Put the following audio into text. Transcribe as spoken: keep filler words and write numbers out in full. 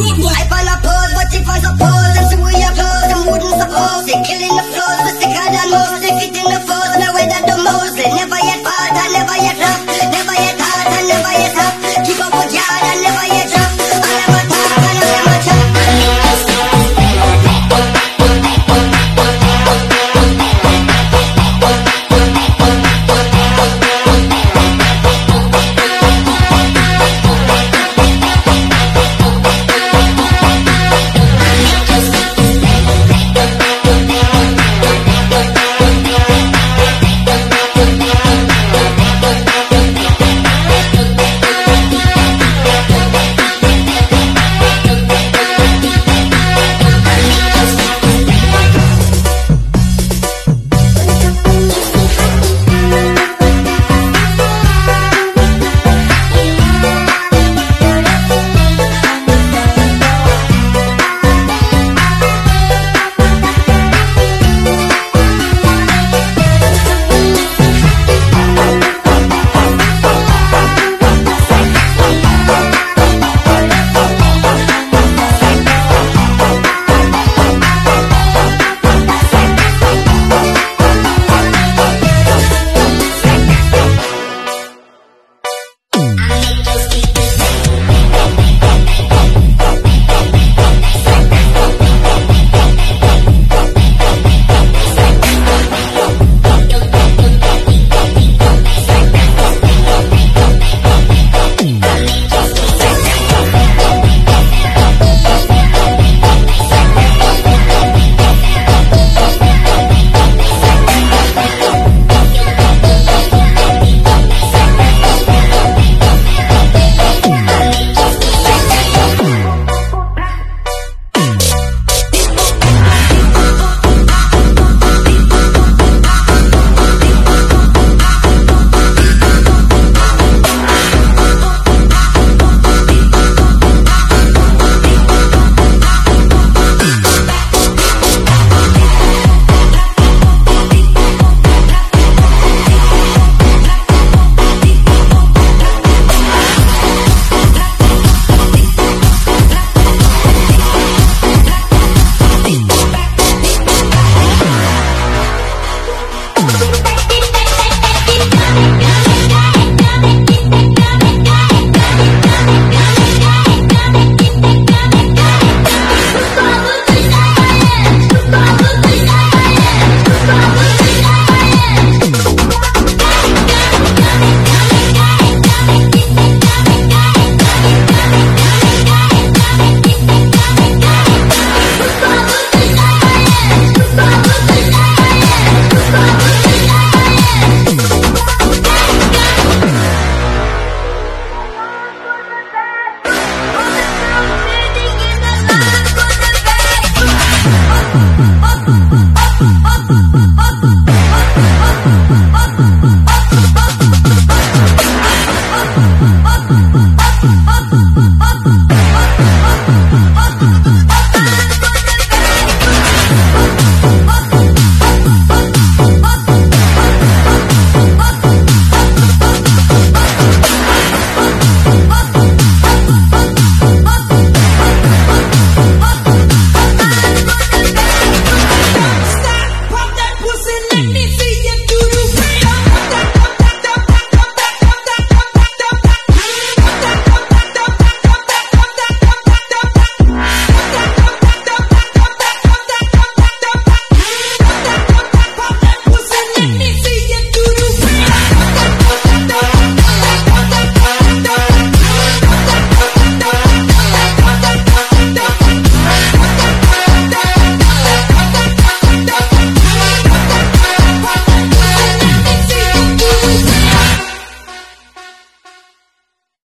I find a pose, but if I suppose, and see we are close, them wouldn't suppose. They killing the flows, but sicker than most. They fit in the foes, no way that the most. They never yet part, and never yet rough. Never yet hard, and never yet tough. Keep up with yard, and never yet